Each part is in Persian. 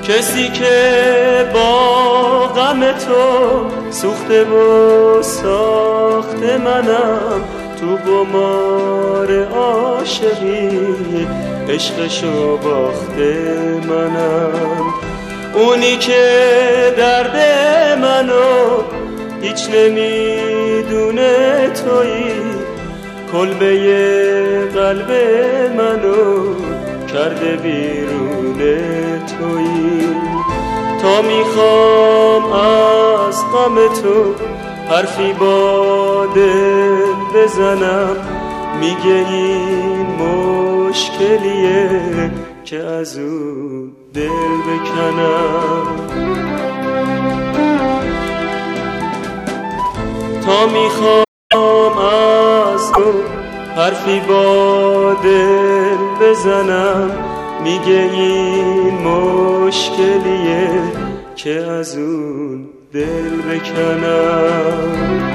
کسی که با غم تو سوخته و ساخته منم، تو قمار عاشقی عشقشو باخته منم. اونی که درد منو هیچ نمیدونه تویی، کلبه قلب منو کرده بیرون تویی. تا میخوام از غم تو حرفی با دل بزنم، میگه این مشکلیه که از اون دل بکنم. تا میخوام از تو حرفی با دل بزنم، میگه این مشکلیه که از اون دل بکنم.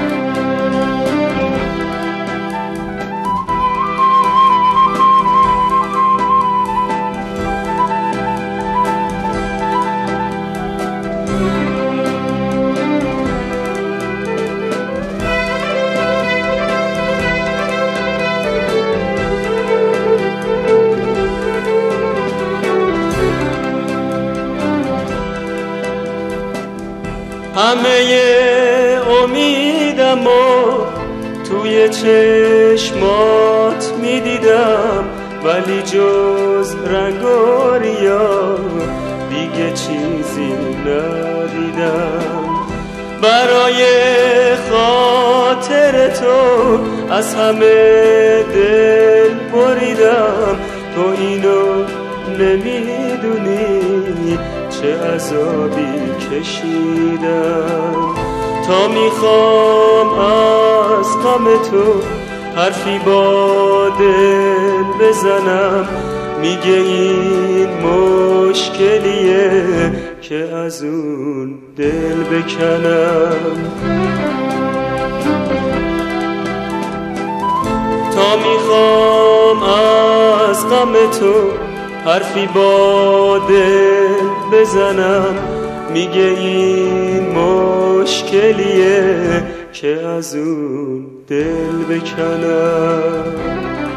همه امیدمو توی چشمات میدیدم، ولی جز رنگ و ریا دیگه چیزی ندیدم. برای خاطر تو از همه دل بریدم، تو اینو نمیدونی چه عذابی کشیدم. تا میخوام از غم تو حرفی با دل بزنم، میگه این مشکلیه که از اون دل بکنم. تا میخوام از غم تو حرفی با دل بزنم، میگه این مشکلیه که از اون دل بکنم.